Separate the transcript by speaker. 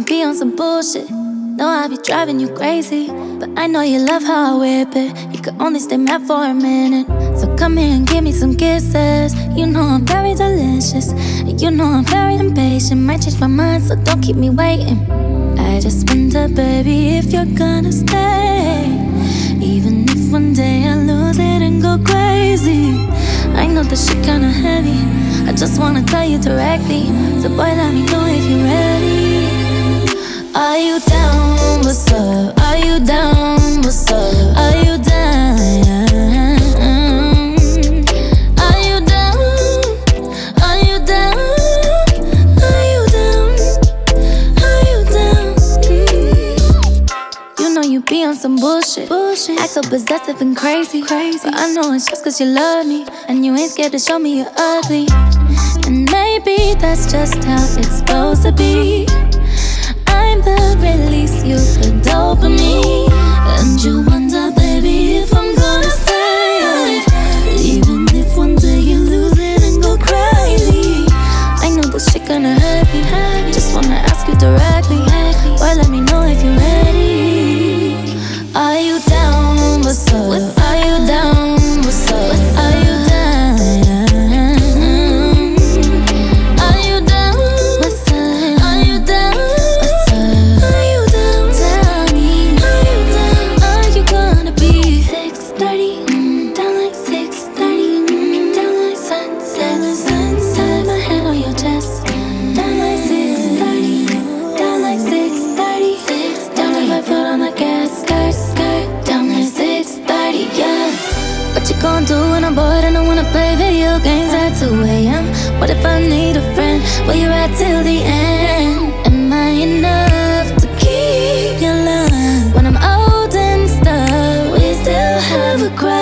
Speaker 1: be on some bullshit. Know I be driving you crazy, but I know you love how I whip it. You could only stay mad for a minute, so come here and give me some kisses. You know I'm very delicious, you know I'm very impatient. Might change my mind, so don't keep me waiting. I just wonder, baby, if you're gonna stay, even if one day I lose it and go crazy. I know this shit kinda heavy, I just wanna tell you directly. So boy, let me know if you're ready. Are you down? What's up? Are you down? What's up? Are you down? Are you down? Are you down? Are you down? Are you down? You know you be on some bullshit. Act so possessive and crazy. But I know it's just cause you love me, and you ain't scared to show me you're ugly. And maybe that's just how it's supposed to be. I'm the release, you the dopamine. And you wonder, baby, if I'm gonna stay, even if one day you lose it and go crazy. I know this shit gonna hurt me, just wanna ask you directly. Boy, let me know if you're ready. Are you down? What's up? Are you down? What's up? Are you down? Gonna do when I'm bored and I wanna play video games at 2 a.m. What if I need a friend? Where you at till the end? Am I enough to keep your love? When I'm old and stuck, we still have a cry.